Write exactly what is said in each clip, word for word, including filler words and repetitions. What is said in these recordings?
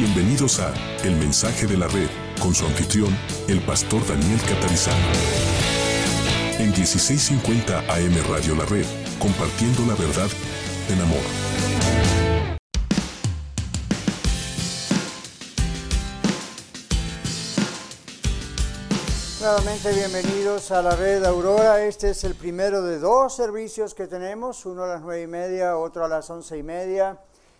Bienvenidos a El Mensaje de la Red, con su anfitrión, el pastor Daniel Catarizano. En dieciséis cincuenta A M Radio La Red, compartiendo la verdad en amor. Nuevamente bienvenidos a la Red Aurora. Este es el primero de dos servicios que tenemos, uno a las nueve y media, otro a las once y media.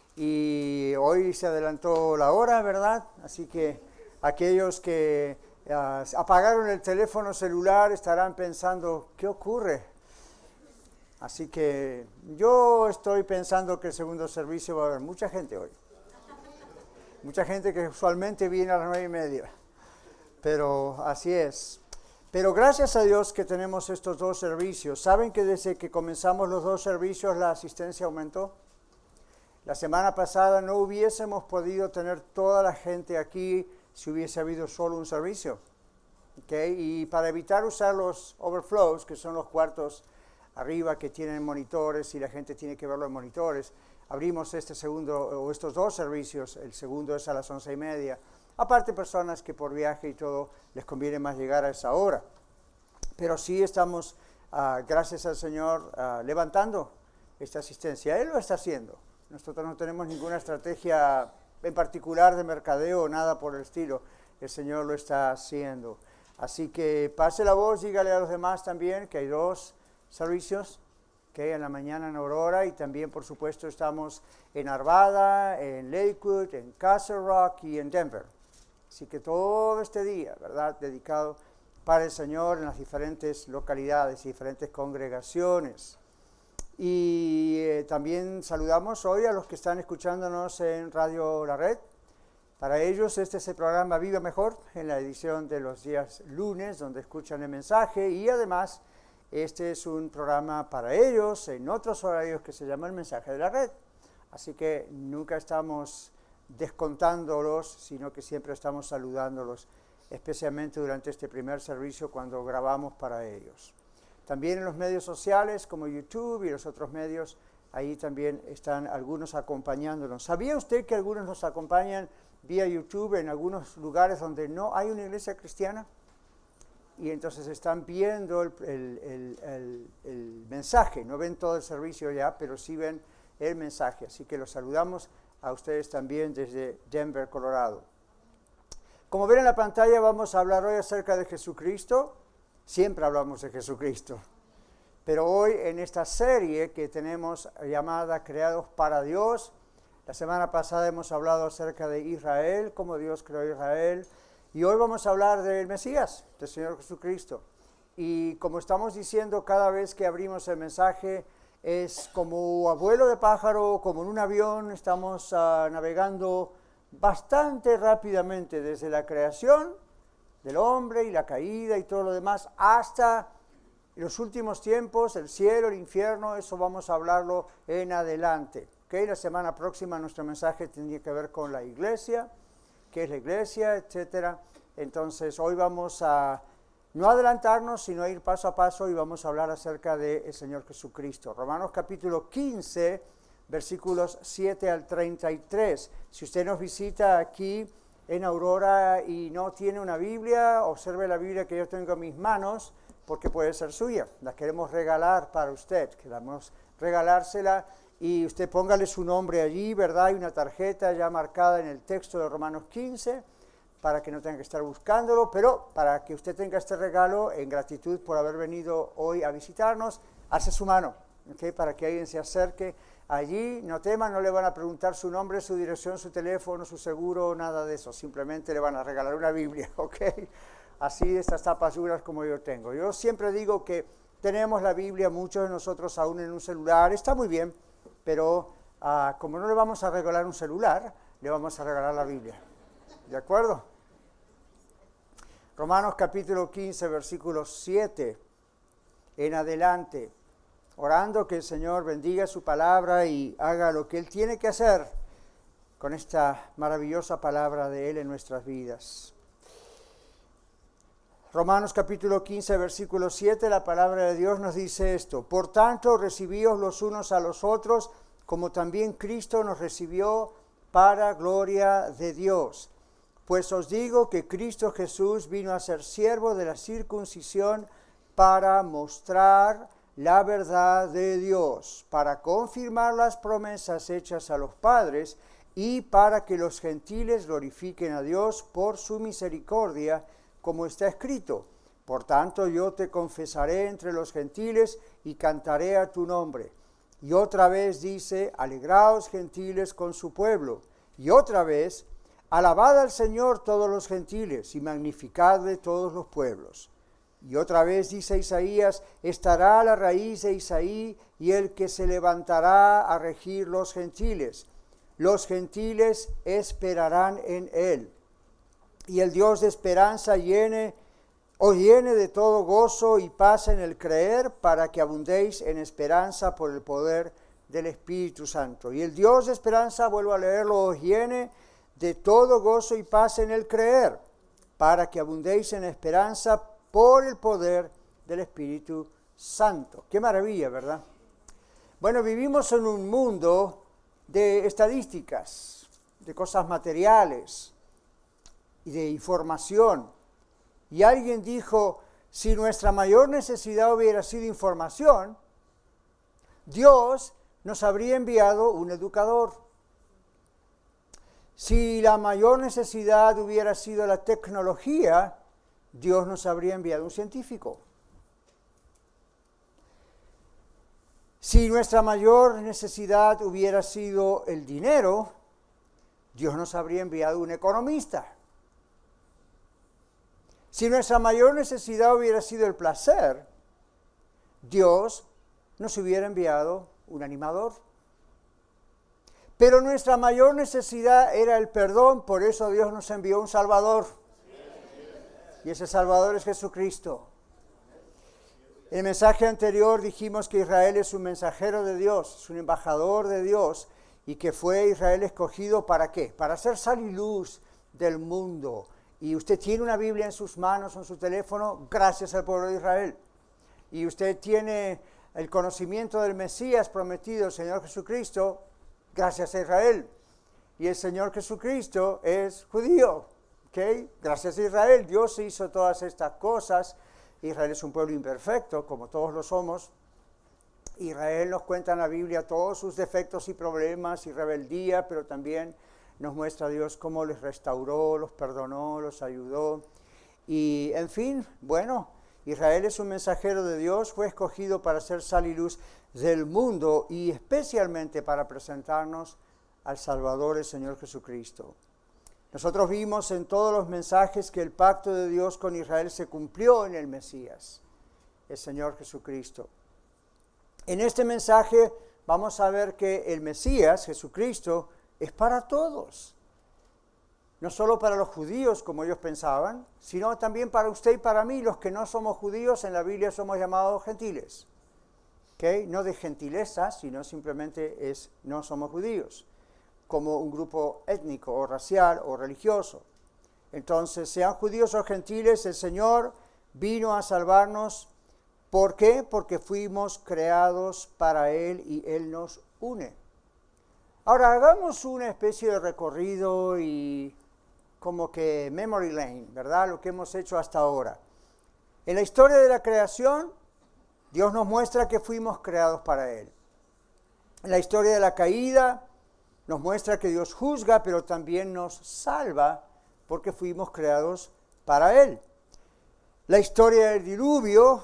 Y hoy se adelantó la hora, ¿verdad? Así que aquellos que uh, apagaron el teléfono celular estarán pensando, ¿qué ocurre? Así que yo estoy pensando que el segundo servicio va a haber mucha gente hoy. Mucha gente que usualmente viene a las nueve y media. Pero así es. Pero gracias a Dios que tenemos estos dos servicios. ¿Saben que desde que comenzamos los dos servicios la asistencia aumentó? La semana pasada no hubiésemos podido tener toda la gente aquí si hubiese habido solo un servicio. ¿Okay? Y para evitar usar los overflows, que son los cuartos arriba que tienen monitores y la gente tiene que verlo en monitores, abrimos este segundo o estos dos servicios. El segundo es a las once y media. Aparte, personas que por viaje y todo les conviene más llegar a esa hora. Pero sí estamos, uh, gracias al Señor, uh, levantando esta asistencia. Él lo está haciendo. Nosotros no tenemos ninguna estrategia en particular de mercadeo o nada por el estilo. El Señor lo está haciendo. Así que pase la voz, dígale a los demás también que hay dos servicios, que en la mañana en Aurora, y también, por supuesto, estamos en Arvada, en Lakewood, en Castle Rock y en Denver. Así que todo este día, ¿verdad?, dedicado para el Señor en las diferentes localidades y diferentes congregaciones. Y eh, también saludamos hoy a los que están escuchándonos en Radio La Red. Para ellos este es el programa Viva Mejor, en la edición de los días lunes, donde escuchan el mensaje. Y además, este es un programa para ellos en otros horarios que se llama El Mensaje de la Red. Así que nunca estamos descontándolos, sino que siempre estamos saludándolos, especialmente durante este primer servicio cuando grabamos para ellos. También en los medios sociales como YouTube y los otros medios, ahí también están algunos acompañándonos. ¿Sabía usted que algunos nos acompañan vía YouTube en algunos lugares donde no hay una iglesia cristiana? Y entonces están viendo el, el, el, el, el mensaje, no ven todo el servicio ya, pero sí ven el mensaje. Así que los saludamos a ustedes también desde Denver, Colorado. Como ven en la pantalla, vamos a hablar hoy acerca de Jesucristo. Siempre hablamos de Jesucristo, pero hoy en esta serie que tenemos llamada Creados para Dios, la semana pasada hemos hablado acerca de Israel, cómo Dios creó a Israel, y hoy vamos a hablar del Mesías, del Señor Jesucristo. Y como estamos diciendo cada vez que abrimos el mensaje, es como abuelo de pájaro, como en un avión, estamos uh, navegando bastante rápidamente desde la creación del hombre y la caída y todo lo demás, hasta los últimos tiempos, el cielo, el infierno. Eso vamos a hablarlo en adelante. ¿Okay? La semana próxima nuestro mensaje tendría que ver con la iglesia, qué es la iglesia, etcétera. Entonces hoy vamos a no adelantarnos, sino ir paso a paso y vamos a hablar acerca del Señor Jesucristo. Romanos capítulo quince, versículos siete al treinta y tres. Si usted nos visita aquí en Aurora y no tiene una Biblia, observe la Biblia que yo tengo en mis manos, porque puede ser suya. La queremos regalar para usted, queremos regalársela, y usted póngale su nombre allí, ¿verdad? Hay una tarjeta ya marcada en el texto de Romanos quince, para que no tenga que estar buscándolo, pero para que usted tenga este regalo en gratitud por haber venido hoy a visitarnos, hace su mano, ¿okay? Para que alguien se acerque allí. No teman, no le van a preguntar su nombre, su dirección, su teléfono, su seguro, nada de eso. Simplemente le van a regalar una Biblia, ¿ok? Así, estas tapas duras como yo tengo. Yo siempre digo que tenemos la Biblia, muchos de nosotros aún en un celular. Está muy bien, pero uh, como no le vamos a regalar un celular, le vamos a regalar la Biblia. ¿De acuerdo? Romanos capítulo quince, versículo siete en adelante. Orando que el Señor bendiga su palabra y haga lo que Él tiene que hacer con esta maravillosa palabra de Él en nuestras vidas. Romanos capítulo quince, versículo siete, la palabra de Dios nos dice esto: por tanto, recibíos los unos a los otros, como también Cristo nos recibió para gloria de Dios. Pues os digo que Cristo Jesús vino a ser siervo de la circuncisión para mostrar la verdad de Dios, para confirmar las promesas hechas a los padres y para que los gentiles glorifiquen a Dios por su misericordia, como está escrito. Por tanto, yo te confesaré entre los gentiles y cantaré a tu nombre. Y otra vez dice, alegraos gentiles con su pueblo. Y otra vez, alabad al Señor todos los gentiles y magnificadle todos los pueblos. Y otra vez dice Isaías, estará la raíz de Isaí y el que se levantará a regir los gentiles. Los gentiles esperarán en él. Y el Dios de esperanza llene, os llene de todo gozo y paz en el creer, para que abundéis en esperanza por el poder del Espíritu Santo. Y el Dios de esperanza, vuelvo a leerlo, os llene de todo gozo y paz en el creer, para que abundéis en esperanza por el poder del Espíritu Santo. Qué maravilla, ¿verdad? Bueno, vivimos en un mundo de estadísticas, de cosas materiales y de información. Y alguien dijo, si nuestra mayor necesidad hubiera sido información, Dios nos habría enviado un educador. Si la mayor necesidad hubiera sido la tecnología, Dios nos habría enviado un científico. Si nuestra mayor necesidad hubiera sido el dinero, Dios nos habría enviado un economista. Si nuestra mayor necesidad hubiera sido el placer, Dios nos hubiera enviado un animador. Pero nuestra mayor necesidad era el perdón, por eso Dios nos envió un Salvador. Y ese Salvador es Jesucristo. En el mensaje anterior dijimos que Israel es un mensajero de Dios, es un embajador de Dios, y que fue Israel escogido ¿para qué? Para ser sal y luz del mundo. Y usted tiene una Biblia en sus manos, en su teléfono, gracias al pueblo de Israel. Y usted tiene el conocimiento del Mesías prometido, el Señor Jesucristo, gracias a Israel. Y el Señor Jesucristo es judío. ¿Okay? Gracias a Israel, Dios hizo todas estas cosas. Israel es un pueblo imperfecto, como todos lo somos. Israel nos cuenta en la Biblia todos sus defectos y problemas y rebeldía, pero también nos muestra a Dios cómo les restauró, los perdonó, los ayudó. Y, en fin, bueno, Israel es un mensajero de Dios, fue escogido para ser sal y luz del mundo y especialmente para presentarnos al Salvador, el Señor Jesucristo. Nosotros vimos en todos los mensajes que el pacto de Dios con Israel se cumplió en el Mesías, el Señor Jesucristo. En este mensaje vamos a ver que el Mesías, Jesucristo, es para todos. No solo para los judíos, como ellos pensaban, sino también para usted y para mí, los que no somos judíos, en la Biblia somos llamados gentiles. ¿Okay? No de gentileza, sino simplemente es no somos judíos, como un grupo étnico o racial o religioso. Entonces, sean judíos o gentiles, el Señor vino a salvarnos. ¿Por qué? Porque fuimos creados para Él y Él nos une. Ahora, hagamos una especie de recorrido y como que memory lane, ¿verdad? Lo que hemos hecho hasta ahora. En la historia de la creación, Dios nos muestra que fuimos creados para Él. En la historia de la caída, nos muestra que Dios juzga, pero también nos salva porque fuimos creados para Él. La historia del diluvio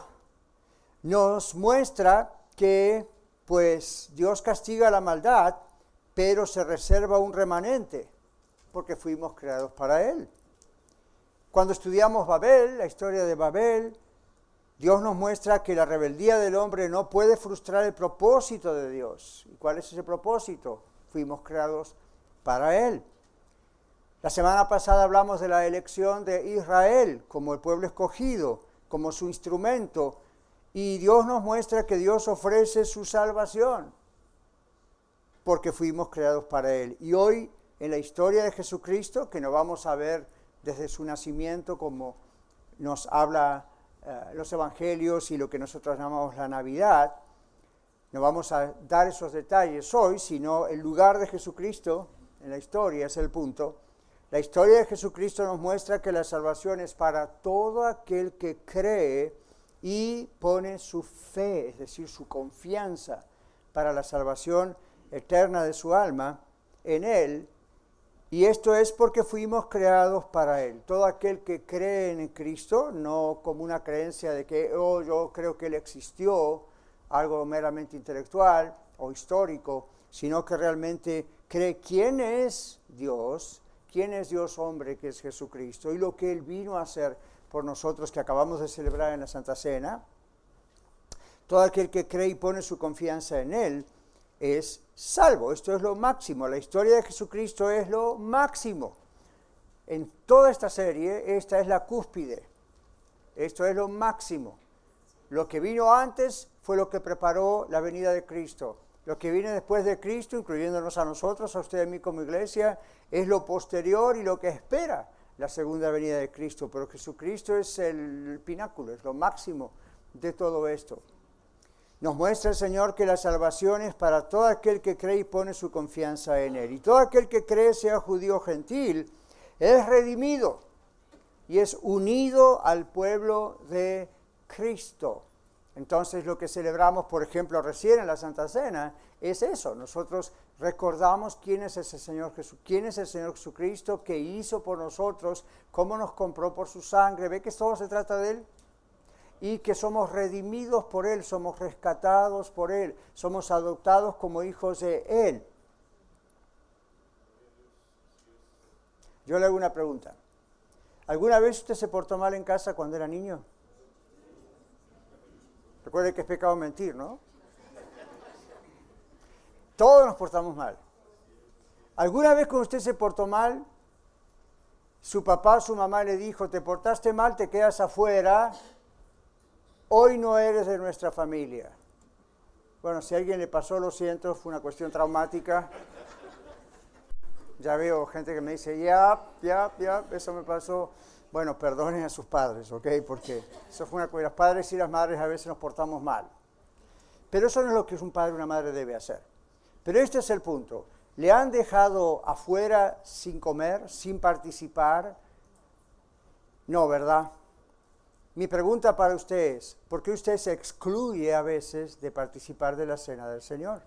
nos muestra que, pues, Dios castiga la maldad, pero se reserva un remanente porque fuimos creados para Él. Cuando estudiamos Babel, la historia de Babel, Dios nos muestra que la rebeldía del hombre no puede frustrar el propósito de Dios. ¿Y cuál es ese propósito? Fuimos creados para Él. La semana pasada hablamos de la elección de Israel como el pueblo escogido, como su instrumento, y Dios nos muestra que Dios ofrece su salvación porque fuimos creados para Él. Y hoy, en la historia de Jesucristo, que nos vamos a ver desde su nacimiento, como nos habla uh, los evangelios y lo que nosotros llamamos la Navidad, no vamos a dar esos detalles hoy, sino el lugar de Jesucristo en la historia, es el punto. La historia de Jesucristo nos muestra que la salvación es para todo aquel que cree y pone su fe, es decir, su confianza para la salvación eterna de su alma en Él. Y esto es porque fuimos creados para Él. Todo aquel que cree en Cristo, no como una creencia de que, oh, yo creo que Él existió, algo meramente intelectual o histórico, sino que realmente cree quién es Dios, quién es Dios hombre, que es Jesucristo, y lo que Él vino a hacer por nosotros, que acabamos de celebrar en la Santa Cena. Todo aquel que cree y pone su confianza en Él es salvo. Esto es lo máximo. La historia de Jesucristo es lo máximo. En toda esta serie, esta es la cúspide. Esto es lo máximo. Lo que vino antes fue lo que preparó la venida de Cristo. Lo que viene después de Cristo, incluyéndonos a nosotros, a usted y a mí como iglesia, es lo posterior y lo que espera la segunda venida de Cristo. Pero Jesucristo es el pináculo, es lo máximo de todo esto. Nos muestra el Señor que la salvación es para todo aquel que cree y pone su confianza en Él. Y todo aquel que cree, sea judío o gentil, es redimido y es unido al pueblo de Cristo. Entonces lo que celebramos, por ejemplo, recién en la Santa Cena, es eso. Nosotros recordamos quién es ese Señor Jesús, quién es el Señor Jesucristo, qué hizo por nosotros, cómo nos compró por su sangre. ¿Ve que todo se trata de Él? Y que somos redimidos por Él, somos rescatados por Él, somos adoptados como hijos de Él. Yo le hago una pregunta. ¿Alguna vez usted se portó mal en casa cuando era niño? Recuerde que es pecado mentir, ¿no? Todos nos portamos mal. ¿Alguna vez cuando usted se portó mal, su papá o su mamá le dijo, te portaste mal, te quedas afuera, hoy no eres de nuestra familia? Bueno, si a alguien le pasó, lo siento, fue una cuestión traumática. Ya veo gente que me dice, ya, ya, ya, eso me pasó. Bueno, perdonen a sus padres, ¿ok? Porque eso fue una cosa. Los padres y las madres a veces nos portamos mal. Pero eso no es lo que un padre o una madre debe hacer. Pero este es el punto. ¿Le han dejado afuera sin comer, sin participar? No, ¿verdad? Mi pregunta para usted es, ¿por qué usted se excluye a veces de participar de la cena del Señor?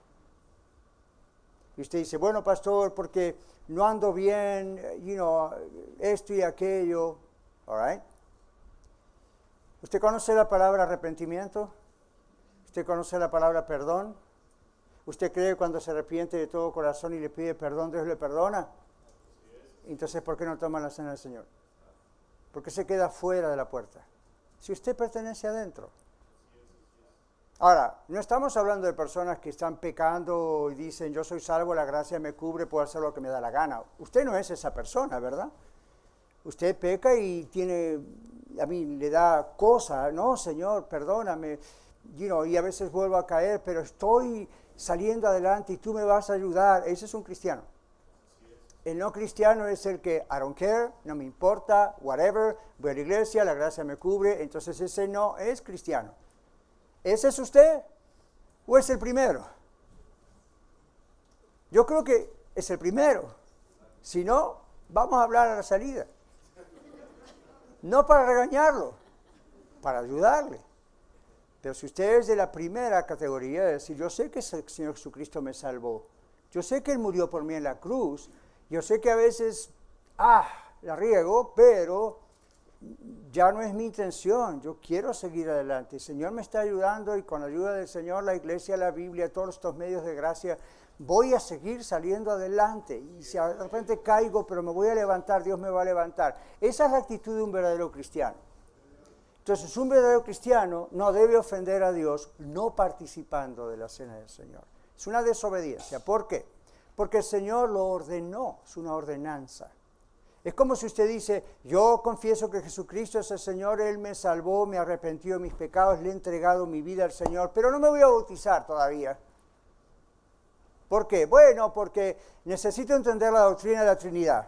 Y usted dice, bueno, pastor, porque no ando bien, you know, esto y aquello. All right. ¿Usted conoce la palabra arrepentimiento? ¿Usted conoce la palabra perdón? ¿Usted cree que cuando se arrepiente de todo corazón y le pide perdón, Dios le perdona? Entonces, ¿por qué no toma la cena del Señor? ¿Por qué se queda fuera de la puerta? Si usted pertenece adentro. Ahora, no estamos hablando de personas que están pecando y dicen, yo soy salvo, la gracia me cubre, puedo hacer lo que me da la gana. Usted no es esa persona, ¿verdad? Usted peca y tiene, a mí le da cosa, no, Señor, perdóname, you know, y a veces vuelvo a caer, pero estoy saliendo adelante y tú me vas a ayudar. Ese es un cristiano. El no cristiano es el que, I don't care, no me importa, whatever, voy a la iglesia, la gracia me cubre, entonces ese no es cristiano. ¿Ese es usted o es el primero? Yo creo que es el primero. Si no, vamos a hablar a la salida. No para regañarlo, para ayudarle. Pero si usted es de la primera categoría, es decir, yo sé que el Señor Jesucristo me salvó, yo sé que Él murió por mí en la cruz, yo sé que a veces, ah, la riego, pero ya no es mi intención, yo quiero seguir adelante. El Señor me está ayudando y con la ayuda del Señor, la iglesia, la Biblia, todos estos medios de gracia, voy a seguir saliendo adelante. Y si de repente caigo, pero me voy a levantar, Dios me va a levantar. Esa es la actitud de un verdadero cristiano. Entonces, un verdadero cristiano no debe ofender a Dios no participando de la cena del Señor. Es una desobediencia. ¿Por qué? Porque el Señor lo ordenó, es una ordenanza. Es como si usted dice, yo confieso que Jesucristo es el Señor, Él me salvó, me arrepentió de mis pecados, le he entregado mi vida al Señor, pero no me voy a bautizar todavía. ¿Por qué? Bueno, porque necesito entender la doctrina de la Trinidad.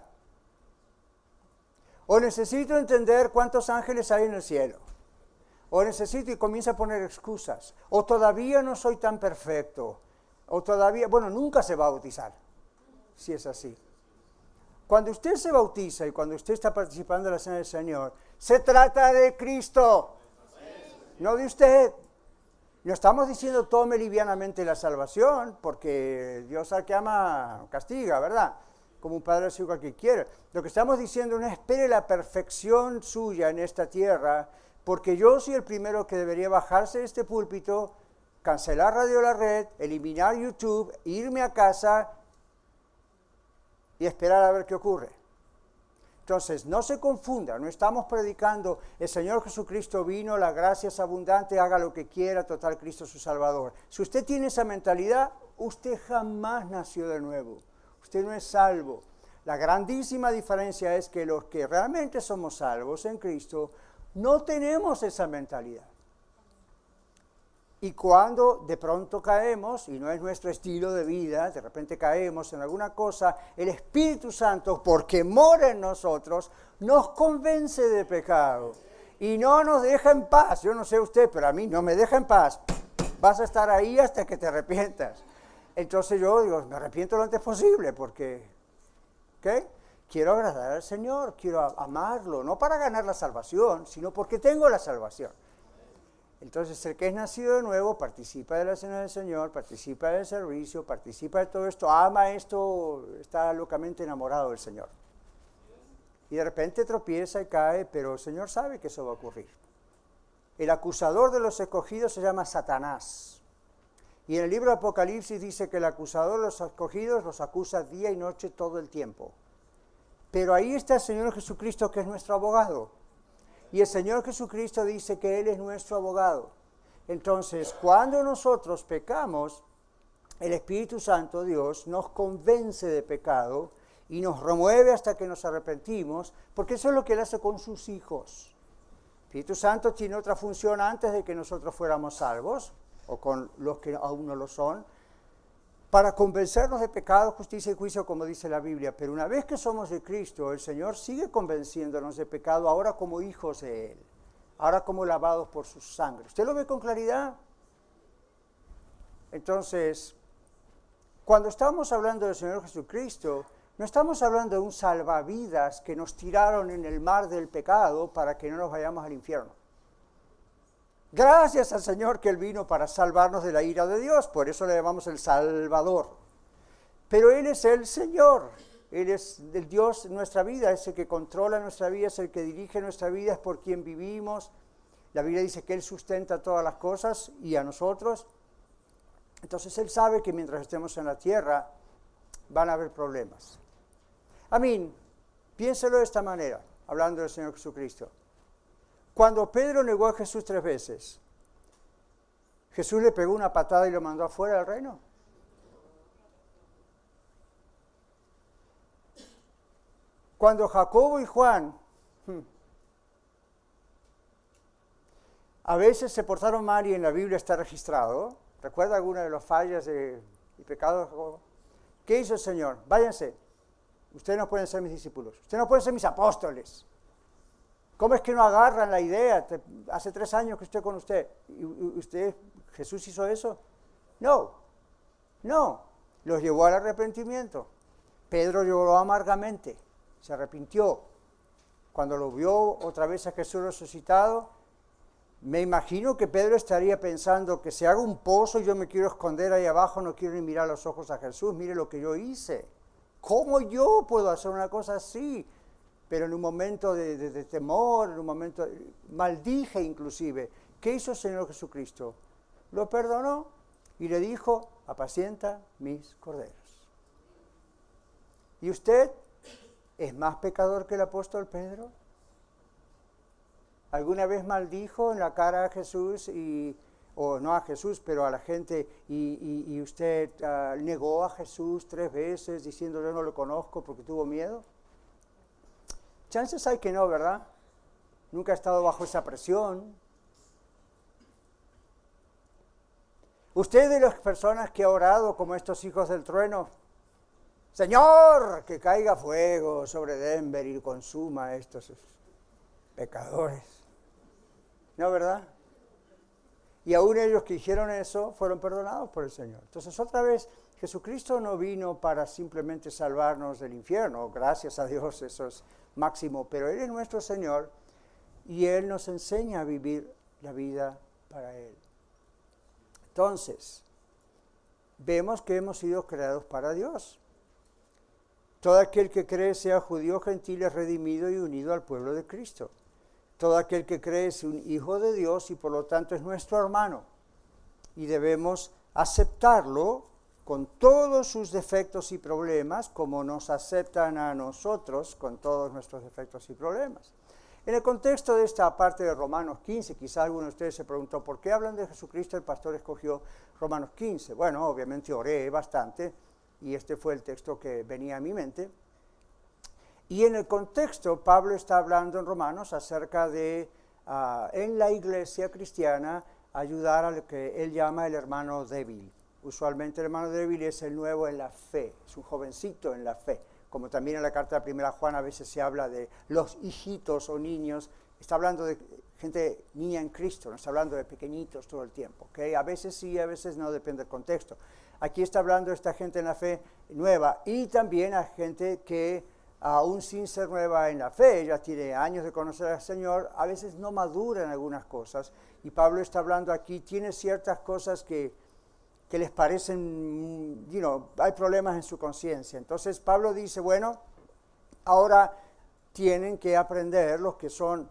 O necesito entender cuántos ángeles hay en el cielo. O necesito y comienza a poner excusas. O todavía no soy tan perfecto. O todavía, bueno, nunca se va a bautizar. si es así. Cuando usted se bautiza y cuando usted está participando en la cena del Señor, se trata de Cristo, no de usted. No estamos diciendo tome livianamente la salvación, porque Dios al que ama castiga, ¿verdad? Como un padre hace igual que quiere. Lo que estamos diciendo no espere la perfección suya en esta tierra, porque yo soy el primero que debería bajarse de este púlpito, cancelar Radio La Red, eliminar YouTube, irme a casa y esperar a ver qué ocurre. Entonces, no se confunda, no estamos predicando, el Señor Jesucristo vino, la gracia es abundante, haga lo que quiera, total, Cristo es su Salvador. Si usted tiene esa mentalidad, usted jamás nació de nuevo, usted no es salvo. La grandísima diferencia es que los que realmente somos salvos en Cristo, no tenemos esa mentalidad. Y cuando de pronto caemos, y no es nuestro estilo de vida, de repente caemos en alguna cosa, el Espíritu Santo, porque mora en nosotros, nos convence de pecado. Y no nos deja en paz. Yo no sé usted, pero a mí no me deja en paz. Vas a estar ahí hasta que te arrepientas. Entonces yo digo, me arrepiento lo antes posible, porque ¿qué? Quiero agradar al Señor, quiero amarlo, no para ganar la salvación, sino porque tengo la salvación. Entonces, el que es nacido de nuevo participa de la cena del Señor, participa del servicio, participa de todo esto, ama esto, está locamente enamorado del Señor. Y de repente tropieza y cae, pero el Señor sabe que eso va a ocurrir. El acusador de los escogidos se llama Satanás. Y en el libro de Apocalipsis dice que el acusador de los escogidos los acusa día y noche todo el tiempo. Pero ahí está el Señor Jesucristo, que es nuestro abogado. Y el Señor Jesucristo dice que Él es nuestro abogado. Entonces, cuando nosotros pecamos, el Espíritu Santo, Dios, nos convence de pecado y nos remueve hasta que nos arrepentimos, porque eso es lo que Él hace con sus hijos. El Espíritu Santo tiene otra función antes de que nosotros fuéramos salvos, o con los que aún no lo son, para convencernos de pecado, justicia y juicio, como dice la Biblia. Pero una vez que somos de Cristo, el Señor sigue convenciéndonos de pecado, ahora como hijos de Él, ahora como lavados por su sangre. ¿Usted lo ve con claridad? Entonces, cuando estamos hablando del Señor Jesucristo, no estamos hablando de un salvavidas que nos tiraron en el mar del pecado para que no nos vayamos al infierno. Gracias al Señor que Él vino para salvarnos de la ira de Dios, por eso le llamamos el Salvador. Pero Él es el Señor, Él es el Dios de nuestra vida, es el que controla nuestra vida, es el que dirige nuestra vida, es por quien vivimos. La Biblia dice que Él sustenta todas las cosas y a nosotros. Entonces Él sabe que mientras estemos en la tierra van a haber problemas. Amén. Piénselo de esta manera, hablando del Señor Jesucristo. Cuando Pedro negó a Jesús tres veces, ¿Jesús le pegó una patada y lo mandó afuera del reino? Cuando Jacobo y Juan hmm, a veces se portaron mal y en la Biblia está registrado, ¿recuerda alguna de las fallas de, y pecados de Jacobo? ¿Qué hizo el Señor? Váyanse, ustedes no pueden ser mis discípulos, ustedes no pueden ser mis apóstoles. ¿Cómo es que no agarran la idea? Hace tres años que estoy con usted. ¿Y usted, Jesús hizo eso? No, no. Los llevó al arrepentimiento. Pedro lloró amargamente, se arrepintió. Cuando lo vio otra vez a Jesús resucitado, me imagino que Pedro estaría pensando que se haga un pozo y yo me quiero esconder ahí abajo, no quiero ni mirar los ojos a Jesús, mire lo que yo hice. ¿Cómo yo puedo hacer una cosa así? Pero en un momento de, de, de temor, en un momento, maldije inclusive. ¿Qué hizo el Señor Jesucristo? Lo perdonó y le dijo, apacienta mis corderos. ¿Y usted es más pecador que el apóstol Pedro? ¿Alguna vez maldijo en la cara a Jesús, y, o no a Jesús, pero a la gente, y, y, y usted uh, negó a Jesús tres veces diciendo yo no lo conozco porque tuvo miedo? Chances hay que no, ¿verdad? Nunca ha estado bajo esa presión. Usted de las personas que ha orado como estos hijos del trueno, Señor, que caiga fuego sobre Denver y consuma a estos pecadores. ¿No, verdad? Y aún ellos que hicieron eso fueron perdonados por el Señor. Entonces otra vez, Jesucristo no vino para simplemente salvarnos del infierno, gracias a Dios, eso es máximo, pero Él es nuestro Señor y Él nos enseña a vivir la vida para Él. Entonces, vemos que hemos sido creados para Dios. Todo aquel que cree, sea judío o gentil, es redimido y unido al pueblo de Cristo. Todo aquel que cree es un hijo de Dios y por lo tanto es nuestro hermano. Y debemos aceptarlo con todos sus defectos y problemas, como nos aceptan a nosotros con todos nuestros defectos y problemas. En el contexto de esta parte de Romanos quince, quizá alguno de ustedes se preguntó, ¿por qué hablan de Jesucristo? El pastor escogió Romanos quince. Bueno, obviamente oré bastante y este fue el texto que venía a mi mente. Y en el contexto, Pablo está hablando en Romanos acerca de, uh, en la iglesia cristiana, ayudar a lo que él llama el hermano débil. Usualmente el hermano débil es el nuevo en la fe, es un jovencito en la fe. Como también en la carta de Primera Juan a veces se habla de los hijitos o niños, está hablando de gente niña en Cristo, no está hablando de pequeñitos todo el tiempo, ¿okay? A veces sí, a veces no, depende del contexto. Aquí está hablando de esta gente en la fe nueva y también a gente que aún sin ser nueva en la fe, ya tiene años de conocer al Señor, a veces no madura en algunas cosas. Y Pablo está hablando aquí, tiene ciertas cosas que, que les parecen, you know, hay problemas en su conciencia. Entonces Pablo dice, bueno, ahora tienen que aprender los que son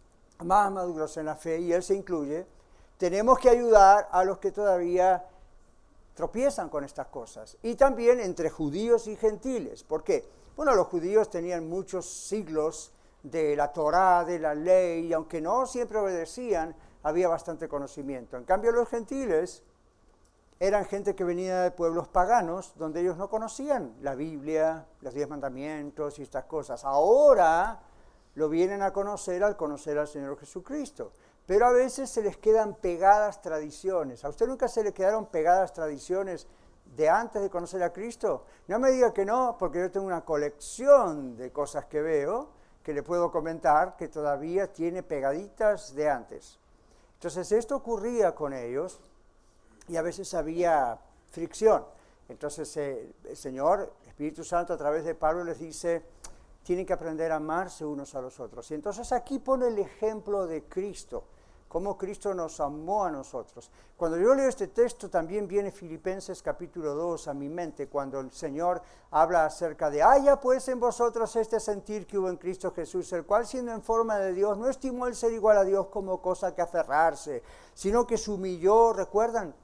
más maduros en la fe, y él se incluye, tenemos que ayudar a los que todavía tropiezan con estas cosas. Y también entre judíos y gentiles. ¿Por qué? Bueno, los judíos tenían muchos siglos de la Torá, de la ley, y aunque no siempre obedecían, había bastante conocimiento. En cambio, los gentiles eran gente que venía de pueblos paganos, donde ellos no conocían la Biblia, los diez mandamientos y estas cosas. Ahora lo vienen a conocer al conocer al Señor Jesucristo. Pero a veces se les quedan pegadas tradiciones. ¿A usted nunca se le quedaron pegadas tradiciones de antes de conocer a Cristo? No me diga que no, porque yo tengo una colección de cosas que veo, que le puedo comentar, que todavía tiene pegaditas de antes. Entonces esto ocurría con ellos y a veces había fricción. Entonces eh, el Señor, Espíritu Santo, a través de Pablo les dice, tienen que aprender a amarse unos a los otros. Y entonces aquí pone el ejemplo de Cristo, cómo Cristo nos amó a nosotros. Cuando yo leo este texto también viene Filipenses capítulo dos a mi mente, cuando el Señor habla acerca de, haya pues en vosotros este sentir que hubo en Cristo Jesús, el cual siendo en forma de Dios, no estimó el ser igual a Dios como cosa que aferrarse, sino que se humilló, ¿recuerdan?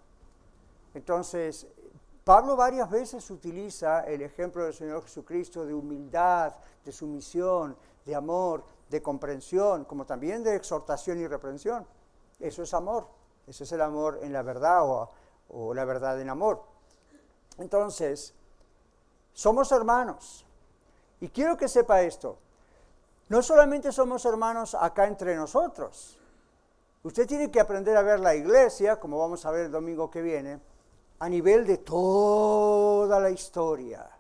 Entonces, Pablo varias veces utiliza el ejemplo del Señor Jesucristo de humildad, de sumisión, de amor, de comprensión, como también de exhortación y reprensión. Eso es amor, eso es el amor en la verdad o, o la verdad en amor. Entonces, somos hermanos. Y quiero que sepa esto, no solamente somos hermanos acá entre nosotros. Usted tiene que aprender a ver la iglesia, como vamos a ver el domingo que viene, a nivel de toda la historia,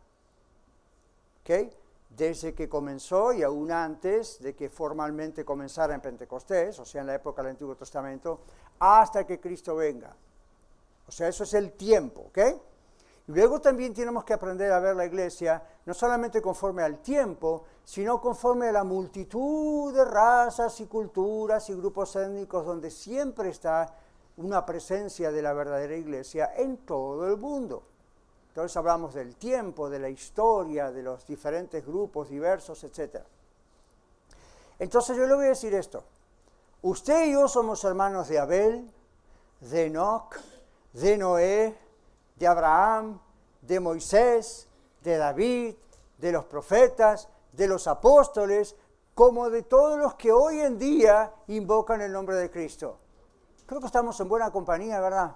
¿ok? Desde que comenzó y aún antes de que formalmente comenzara en Pentecostés, o sea, en la época del Antiguo Testamento, hasta que Cristo venga. O sea, eso es el tiempo, ¿ok? Y luego también tenemos que aprender a ver la iglesia, no solamente conforme al tiempo, sino conforme a la multitud de razas y culturas y grupos étnicos donde siempre está una presencia de la verdadera iglesia en todo el mundo. Entonces hablamos del tiempo, de la historia, de los diferentes grupos diversos, etcétera. Entonces yo le voy a decir esto. Usted y yo somos hermanos de Abel, de Enoc, de Noé, de Abraham, de Moisés, de David, de los profetas, de los apóstoles, como de todos los que hoy en día invocan el nombre de Cristo. Creo que estamos en buena compañía, ¿verdad?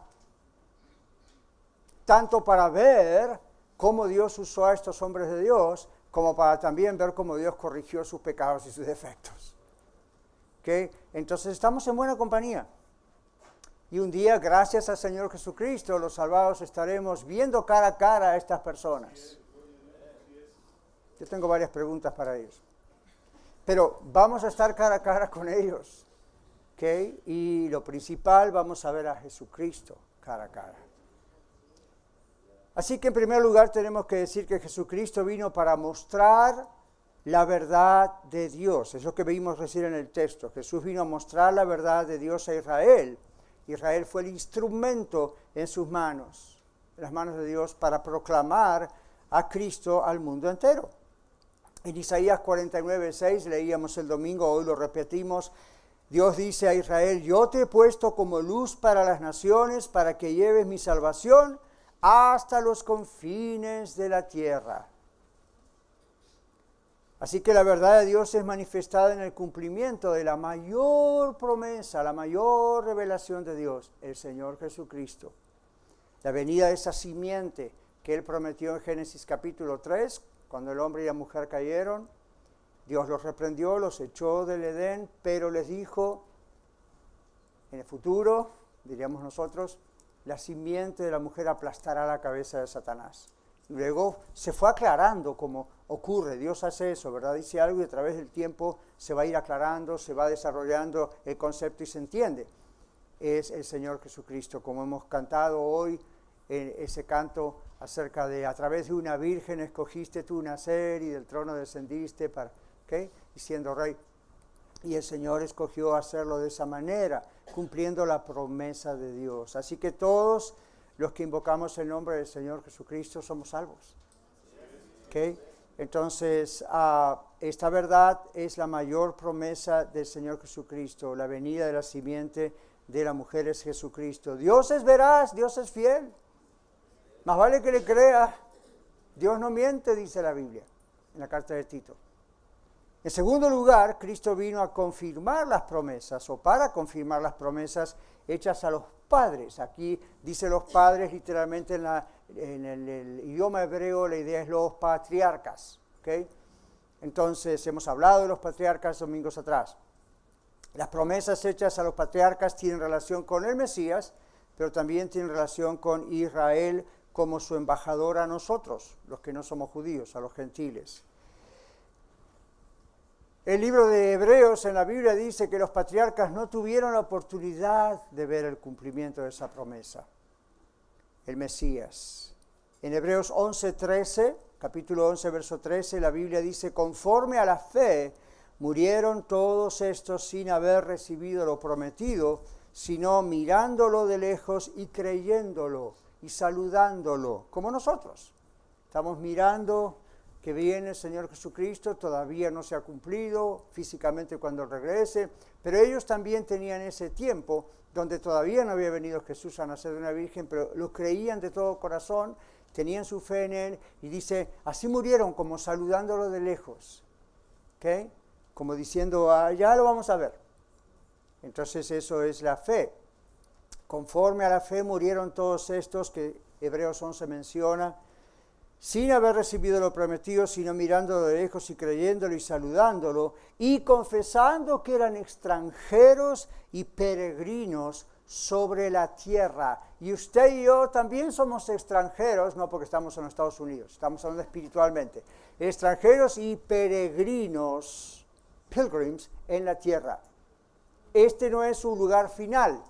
Tanto para ver cómo Dios usó a estos hombres de Dios, como para también ver cómo Dios corrigió sus pecados y sus defectos. ¿Okay? Entonces estamos en buena compañía. Y un día, gracias al Señor Jesucristo, los salvados estaremos viendo cara a cara a estas personas. Yo tengo varias preguntas para ellos. Pero vamos a estar cara a cara con ellos. ¿Okay? Y lo principal, vamos a ver a Jesucristo cara a cara. Así que en primer lugar tenemos que decir que Jesucristo vino para mostrar la verdad de Dios. Es lo que vimos recién en el texto. Jesús vino a mostrar la verdad de Dios a Israel. Israel fue el instrumento en sus manos, en las manos de Dios, para proclamar a Cristo al mundo entero. En Isaías cuarenta y nueve, seis leíamos el domingo, hoy lo repetimos. Dios dice a Israel: yo te he puesto como luz para las naciones, para que lleves mi salvación hasta los confines de la tierra. Así que la verdad de Dios es manifestada en el cumplimiento de la mayor promesa, la mayor revelación de Dios, el Señor Jesucristo. La venida de esa simiente que Él prometió en Génesis capítulo tres, cuando el hombre y la mujer cayeron, Dios los reprendió, los echó del Edén, pero les dijo, en el futuro, diríamos nosotros, la simiente de la mujer aplastará la cabeza de Satanás. Y luego se fue aclarando como ocurre, Dios hace eso, ¿verdad? Dice algo y a través del tiempo se va a ir aclarando, se va desarrollando el concepto y se entiende. Es el Señor Jesucristo, como hemos cantado hoy en ese canto acerca de a través de una virgen escogiste tú nacer y del trono descendiste para, ¿okay? Y siendo rey. Y el Señor escogió hacerlo de esa manera, cumpliendo la promesa de Dios. Así que todos los que invocamos el nombre del Señor Jesucristo somos salvos. ¿Okay? Entonces, uh, esta verdad es la mayor promesa del Señor Jesucristo. La venida de la simiente de la mujer es Jesucristo. Dios es veraz, Dios es fiel. Más vale que le crea. Dios no miente, dice la Biblia, en la carta de Tito. En segundo lugar, Cristo vino a confirmar las promesas, o para confirmar las promesas hechas a los padres. Aquí dice los padres, literalmente en, la, en el, el idioma hebreo la idea es los patriarcas. ¿Okay? Entonces, hemos hablado de los patriarcas domingos atrás. Las promesas hechas a los patriarcas tienen relación con el Mesías, pero también tienen relación con Israel como su embajador a nosotros, los que no somos judíos, a los gentiles. El libro de Hebreos en la Biblia dice que los patriarcas no tuvieron la oportunidad de ver el cumplimiento de esa promesa, el Mesías. En Hebreos once, trece, capítulo once, verso trece, la Biblia dice, conforme a la fe, murieron todos estos sin haber recibido lo prometido, sino mirándolo de lejos y creyéndolo y saludándolo, como nosotros. Estamos mirando que viene el Señor Jesucristo, todavía no se ha cumplido físicamente cuando regrese, pero ellos también tenían ese tiempo donde todavía no había venido Jesús a nacer de una virgen, pero lo creían de todo corazón, tenían su fe en Él, y dice, así murieron como saludándolo de lejos, ¿ok? Como diciendo, ah, ya lo vamos a ver. Entonces eso es la fe. Conforme a la fe murieron todos estos que Hebreos once menciona, sin haber recibido lo prometido, sino mirándolo de lejos y creyéndolo y saludándolo, y confesando que eran extranjeros y peregrinos sobre la tierra. Y usted y yo también somos extranjeros, no porque estamos en los Estados Unidos, estamos hablando espiritualmente, extranjeros y peregrinos, pilgrims, en la tierra. Este no es un lugar final.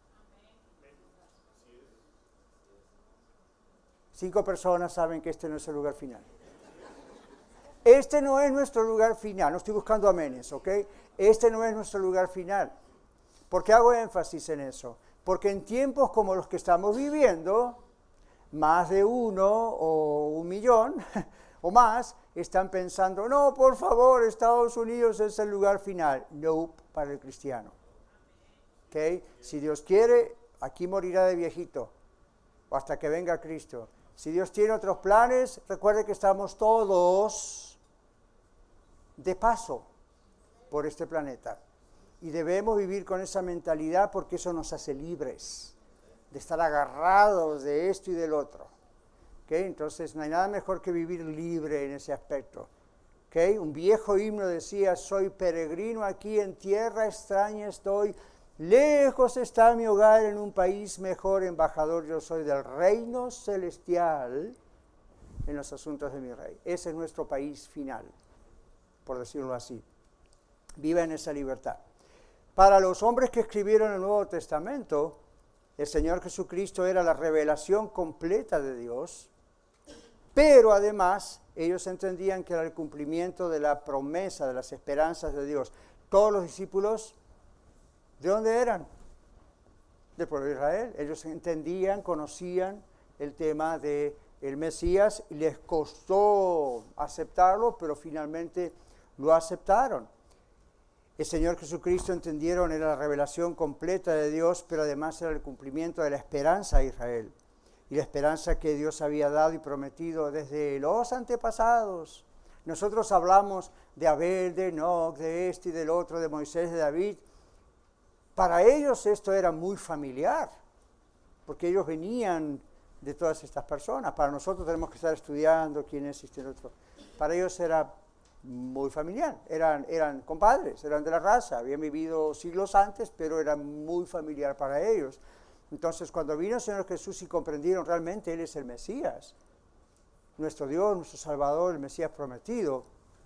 Cinco personas saben que este no es el lugar final. Este no es nuestro lugar final. No estoy buscando amenes, ¿ok? Este no es nuestro lugar final. ¿Por qué hago énfasis en eso? Porque en tiempos como los que estamos viviendo, más de uno o un millón o más están pensando, no, por favor, Estados Unidos es el lugar final. No, para el cristiano. ¿Ok? Si Dios quiere, aquí morirá de viejito o hasta que venga Cristo. Si Dios tiene otros planes, recuerde que estamos todos de paso por este planeta. Y debemos vivir con esa mentalidad porque eso nos hace libres de estar agarrados de esto y del otro. ¿Okay? Entonces no hay nada mejor que vivir libre en ese aspecto. ¿Okay? Un viejo himno decía, soy peregrino aquí en tierra extraña estoy, lejos está mi hogar, en un país mejor, embajador yo soy del reino celestial en los asuntos de mi rey. Ese es nuestro país final, por decirlo así. Viva en esa libertad. Para los hombres que escribieron el Nuevo Testamento, El Señor Jesucristo era la revelación completa de Dios, pero además ellos entendían que era el cumplimiento de la promesa, de las esperanzas de Dios. Todos los discípulos, ¿de dónde eran? Del pueblo de Israel. Ellos entendían, conocían el tema del Mesías y les costó aceptarlo, pero finalmente lo aceptaron. El Señor Jesucristo, entendieron, era la revelación completa de Dios, pero además era el cumplimiento de la esperanza a Israel. Y la esperanza que Dios había dado y prometido desde los antepasados. Nosotros hablamos de Abel, de Enoc, de este y del otro, de Moisés, de David. Para ellos esto era muy familiar, porque ellos venían de todas estas personas. Para nosotros tenemos que estar estudiando quién es este y el otro. Para ellos era muy familiar, eran, eran compadres, eran de la raza, habían vivido siglos antes, pero era muy familiar para ellos. Entonces, cuando vino el Señor Jesús y comprendieron realmente Él es el Mesías, nuestro Dios, nuestro Salvador, el Mesías prometido,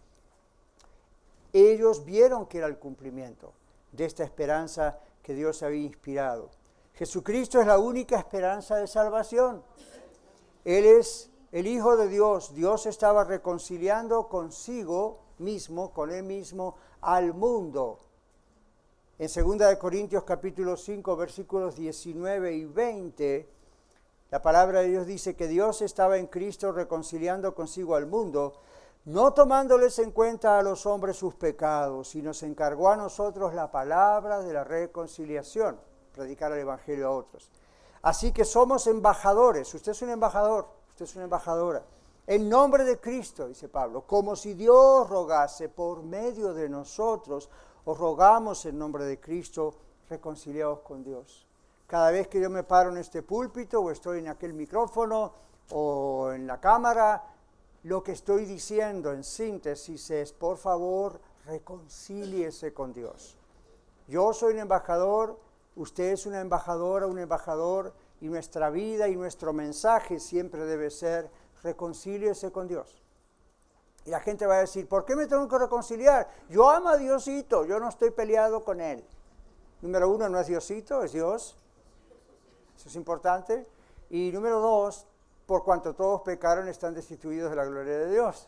ellos vieron que era el cumplimiento de esta esperanza que Dios había inspirado. Jesucristo es la única esperanza de salvación. Él es el Hijo de Dios. Dios estaba reconciliando consigo mismo, con Él mismo, al mundo. En segunda de Corintios capítulo cinco, versículos diecinueve y veinte, la palabra de Dios dice que Dios estaba en Cristo reconciliando consigo al mundo, no tomándoles en cuenta a los hombres sus pecados, y nos encargó a nosotros la palabra de la reconciliación, predicar el Evangelio a otros. Así que somos embajadores. Usted es un embajador, usted es una embajadora, en nombre de Cristo, dice Pablo, como si Dios rogase por medio de nosotros. Os rogamos en nombre de Cristo, reconciliados con Dios. Cada vez que yo me paro en este púlpito o estoy en aquel micrófono o en la cámara, lo que estoy diciendo en síntesis es, por favor, reconcíliese con Dios. Yo soy un embajador, usted es una embajadora, un embajador, y nuestra vida y nuestro mensaje siempre debe ser, reconcíliese con Dios. Y la gente va a decir, ¿por qué me tengo que reconciliar? Yo amo a Diosito, yo no estoy peleado con Él. Número uno, no es Diosito, es Dios. Eso es importante. Y número dos, por cuanto todos pecaron, están destituidos de la gloria de Dios.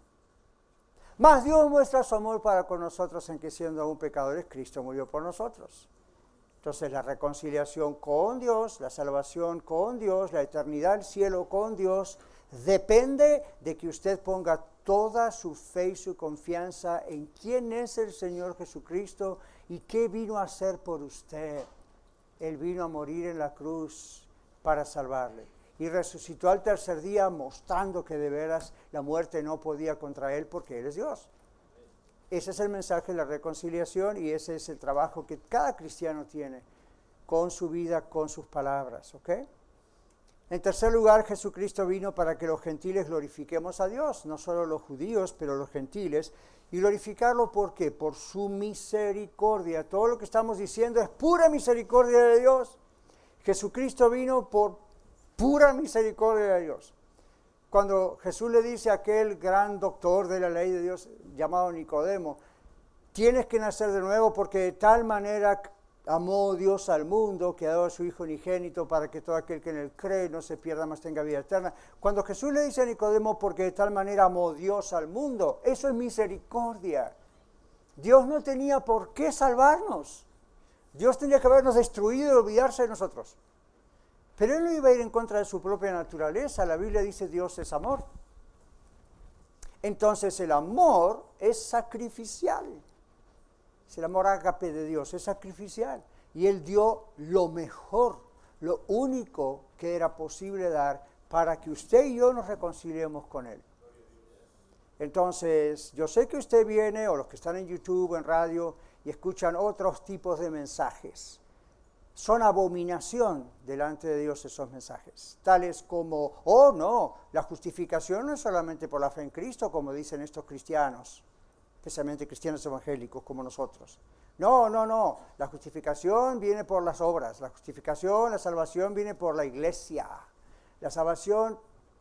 Mas Dios muestra su amor para con nosotros en que siendo aún pecadores, Cristo murió por nosotros. Entonces la reconciliación con Dios, la salvación con Dios, la eternidad, el cielo con Dios, depende de que usted ponga toda su fe y su confianza en quién es el Señor Jesucristo y qué vino a hacer por usted. Él vino a morir en la cruz para salvarle y resucitó al tercer día mostrando que de veras la muerte no podía contra Él porque Él es Dios. Ese es el mensaje de la reconciliación y ese es el trabajo que cada cristiano tiene con su vida, con sus palabras, ¿ok? En tercer lugar, Jesucristo vino para que los gentiles glorifiquemos a Dios, no solo los judíos, pero los gentiles. Y glorificarlo, ¿por qué? Por su misericordia. Todo lo que estamos diciendo es pura misericordia de Dios. Jesucristo vino por pura misericordia de Dios. Cuando Jesús le dice a aquel gran doctor de la ley de Dios llamado Nicodemo, tienes que nacer de nuevo porque de tal manera amó Dios al mundo que ha dado a su Hijo unigénito para que todo aquel que en él cree no se pierda, mas tenga vida eterna. Cuando Jesús le dice a Nicodemo, porque de tal manera amó Dios al mundo, eso es misericordia. Dios no tenía por qué salvarnos. Dios tenía que habernos destruido y olvidarse de nosotros. Pero Él no iba a ir en contra de su propia naturaleza. La Biblia dice Dios es amor. Entonces el amor es sacrificial. Es el amor ágape de Dios, es sacrificial. Y Él dio lo mejor, lo único que era posible dar para que usted y yo nos reconciliemos con Él. Entonces, yo sé que usted viene, o los que están en YouTube, en radio, y escuchan otros tipos de mensajes. Son abominación delante de Dios esos mensajes, tales como, oh no, la justificación no es solamente por la fe en Cristo, como dicen estos cristianos, especialmente cristianos evangélicos como nosotros. No, no, no, la justificación viene por las obras, la justificación, la salvación viene por la iglesia. La salvación,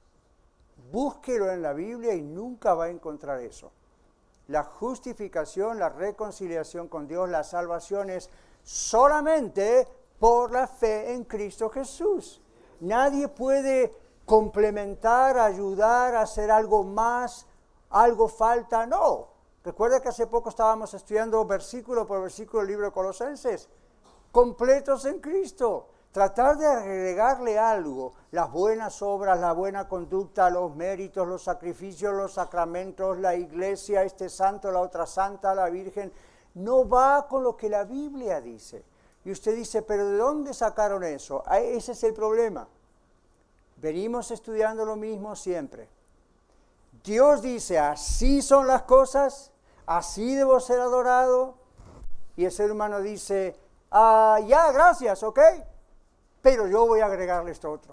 búsquelo en la Biblia y nunca va a encontrar eso. La justificación, la reconciliación con Dios, la salvación es solamente por la fe en Cristo Jesús. Nadie puede complementar, ayudar, hacer algo más, algo falta, no. Recuerda que hace poco estábamos estudiando versículo por versículo el libro de Colosenses. Completos en Cristo. Tratar de agregarle algo, las buenas obras, la buena conducta, los méritos, los sacrificios, los sacramentos, la iglesia, este santo, la otra santa, la Virgen, no va con lo que la Biblia dice. Y usted dice, ¿pero de dónde sacaron eso? Ese es el problema. Venimos estudiando lo mismo siempre. Dios dice, así son las cosas, así debo ser adorado. Y el ser humano dice, ah, ya, gracias, ok. Pero yo voy a agregarle esto otro.